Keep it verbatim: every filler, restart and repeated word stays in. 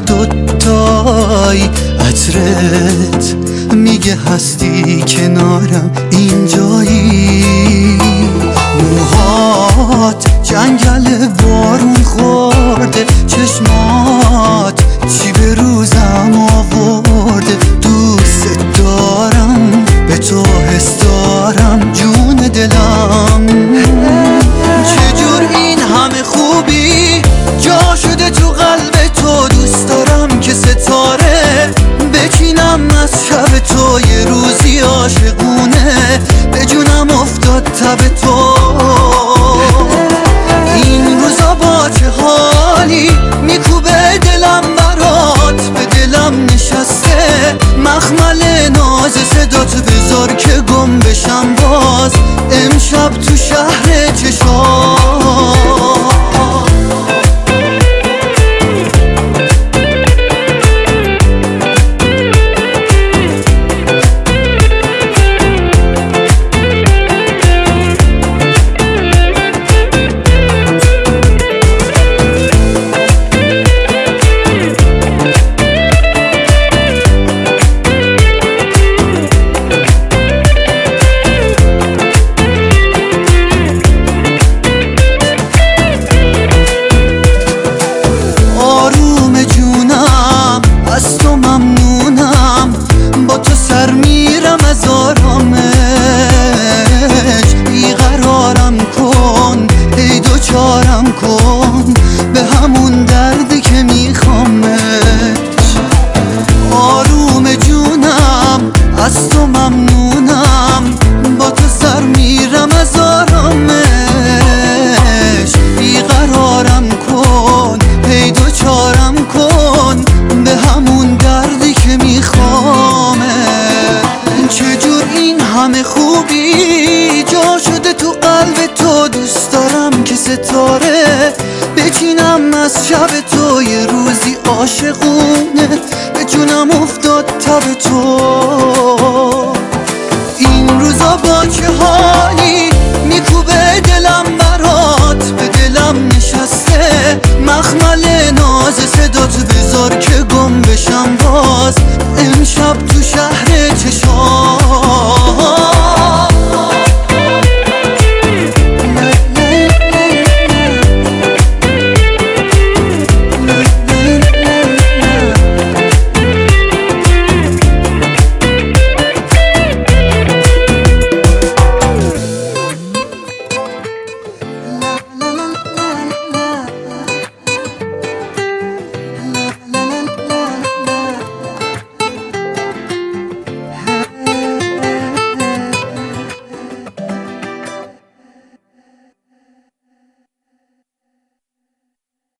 دوتای عطرت میگه هستی کنارم اینجایی. موهات جنگل بارون خورده، چشمات چی به روزم آورده. دوست دارم، به تو حس دارم جون دلم. چجور این همه خوبی جا شده تو قلب تو. دوست دارم که ستاره بچینم از شب تو، یه روزی عاشقونه به جونم افتاد تب تو. این روزا با چه حالی میکوبه دلم برات، به دلم نشسته مخمل ناز صدات. بذار که گم بشم باز امشب تو شهر چشام. کن به همون دردی که میخوامت. آروم جونم از تو ممنونم، با تو سر میرم از آرامش. بیقرارم کن پیدا چارم کن به همون دردی که میخوامت. چجور این همه خوبی جا شده تو قلب تو. دوست دارم که ستاره بچینم از شب تو، یه روزی عاشقونه به جونم افتاد تب تو. این روزا با چه حالی میکوبه دلم